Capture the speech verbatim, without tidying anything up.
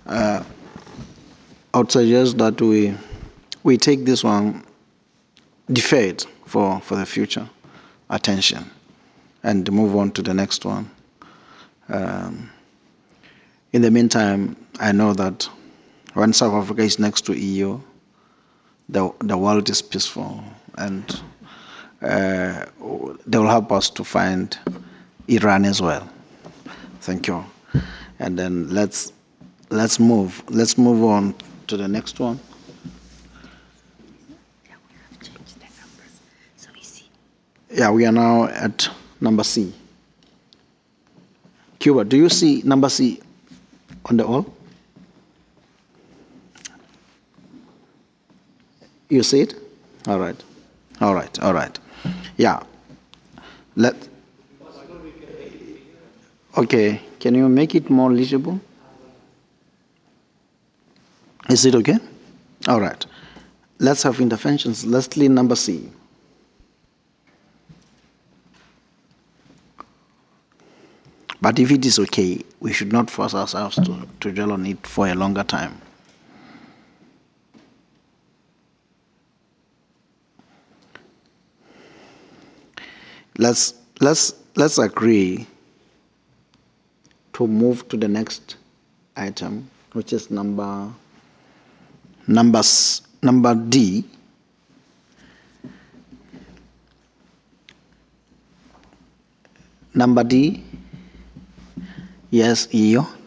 Uh, I would suggest that we we take this one deferred for for the future attention and move on to the next one. Um, in the meantime, I know that when South Africa is next to E U, the the world is peaceful, and uh, they will help us to find Iran as well. Thank you. And then let's let's move let's move on to the next one. Yeah, we are now at number C. Cuba, do you see number C on the all? You see it? All right. All right. All right. Yeah. Let. Okay. Can you make it more legible? Is it okay? All right. Let's have interventions. Let's clean number C. But if it is okay, we should not force ourselves to, to dwell on it for a longer time. Let's let's let's agree to move to the next item, which is number numbers number D. Number D. Yes, E O.